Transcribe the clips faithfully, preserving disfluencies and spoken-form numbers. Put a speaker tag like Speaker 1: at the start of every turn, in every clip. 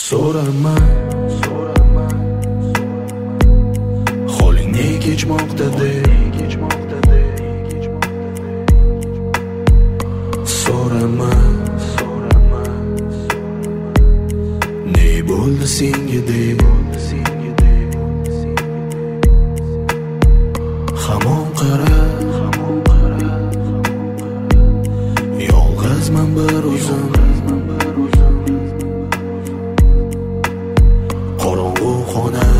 Speaker 1: So'rama, holing ne kechmoqda deb. So'rama, ne bo'ldi senga deb. Hamon qara, yolg'izman bir o'zim. Qorong'u xona,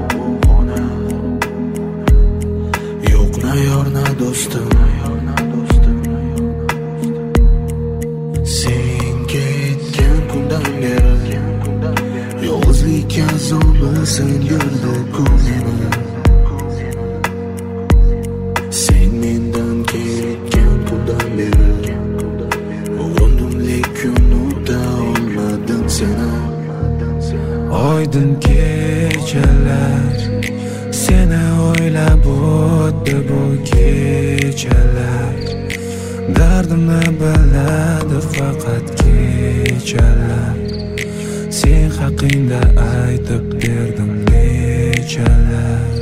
Speaker 1: yo'q na yor na do'stim. Sen ketgan kundan beri yolg'izlik azobi singirdi ko'zimni. Sen mendan ketgan kundan beri urindim, lekin unuta olmadim seni.
Speaker 2: Oydin kechalar, seni o'ylab o'tdi bu kechalar. Dardimni biladi faqat kechalar. Sen haqingda aytib berdim nechalar.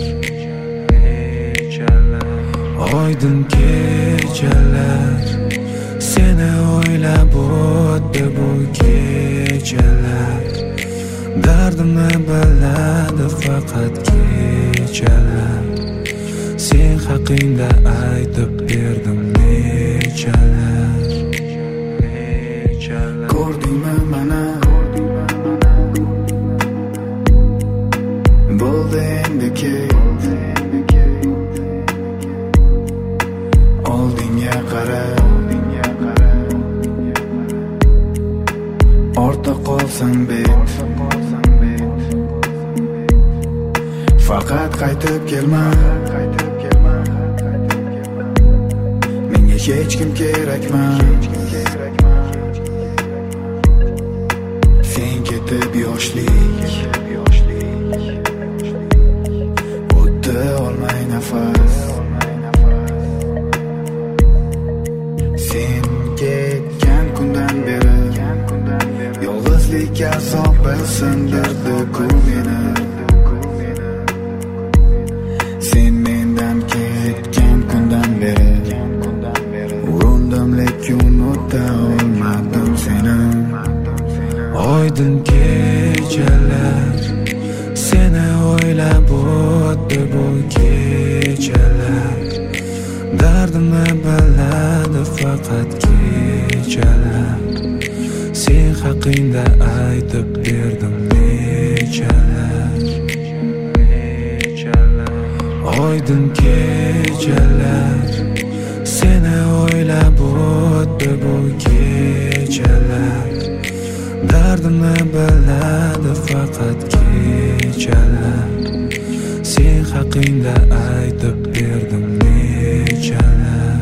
Speaker 2: Oydin kechalar, seni o'ylab o'tdi bu kechalar. Dardimni biladi faqat kechalar. Sen haqingda aytib berdim nechalar.
Speaker 3: Ko'rdingmi mana, bo'ldi endi ket. Oldinga qara, ortda qolsan bet. Faqat qaytib kelma, menga hech kim kerakmas. Sen ketib yoshlik, o'tdi olmay nafas. Sen ketgan kundan beri yolg'izlik azobi sindirdi ko'nglimni. Sen mendan ketgan kundan beri urindim, lekin unuta olmadim seni.
Speaker 2: Oydin kechalar, seni o'ylab o'tdi bu kechalar. Dardimni biladi faqat kechalar. Sen haqingda aytib berdim nechalar. Oydin kechalar, seni o'ylab o'tdi bu kechalar. Dardimni biladi faqat kechalar. Sen haqingda aytib berdim nechalar.